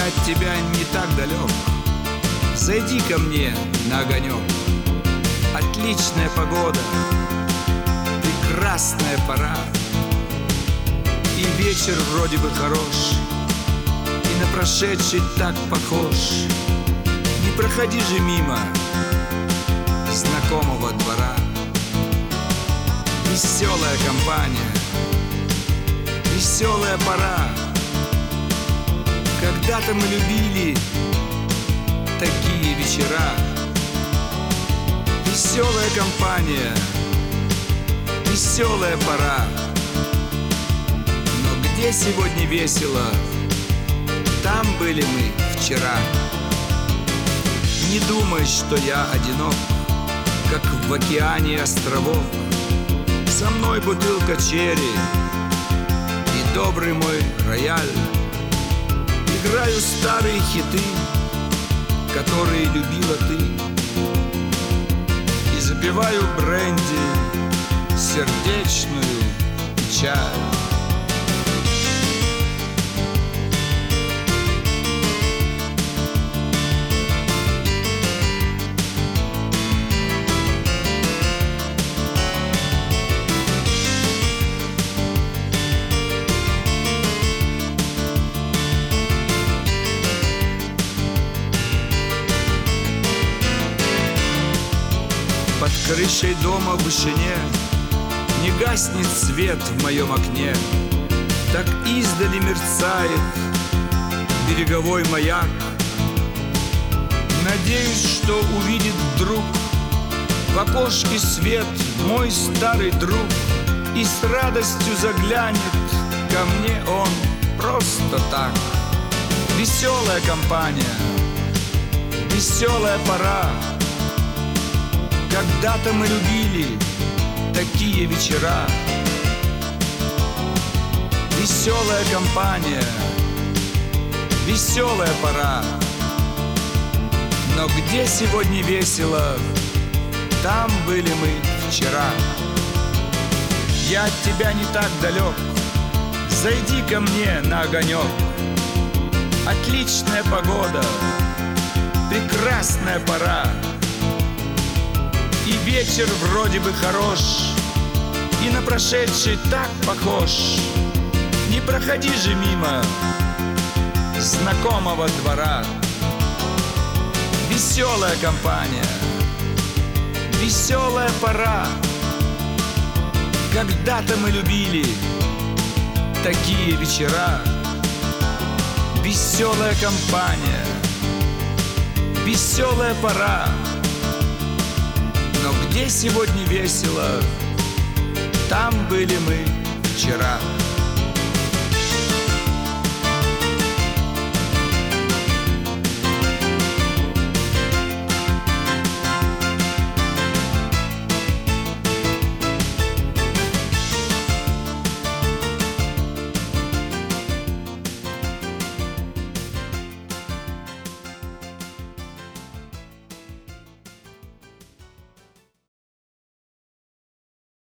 Я от тебя не так далек. Зайди ко мне на огонек. Отличная погода, прекрасная пора, и вечер вроде бы хорош, и на прошедший так похож. Не проходи же мимо знакомого двора. Веселая компания, веселая пора. Когда-то мы любили такие вечера. Веселая компания, веселая пора. Но где сегодня весело, там были мы вчера. Не думай, что я одинок, как в океане островов. Со мной бутылка черри и добрый мой рояль. Играю старые хиты, которые любила ты, и запиваю бренди сердечную печаль. Под крышей дома в вышине не гаснет свет в моем окне. Так издали мерцает береговой маяк. Надеюсь, что увидит вдруг в окошке свет мой старый друг, и с радостью заглянет ко мне он просто так. Веселая компания, веселая пора. Когда-то мы любили такие вечера. Веселая компания, веселая пора. Но где сегодня весело, там были мы вчера. Я от тебя не так далек. Зайди ко мне на огонек. Отличная погода, прекрасная пора, и вечер вроде бы хорош, и на прошедший так похож. Не проходи же мимо знакомого двора. Веселая компания, веселая пора. Когда-то мы любили такие вечера. Веселая компания, веселая пора. Но где сегодня весело, там были мы вчера.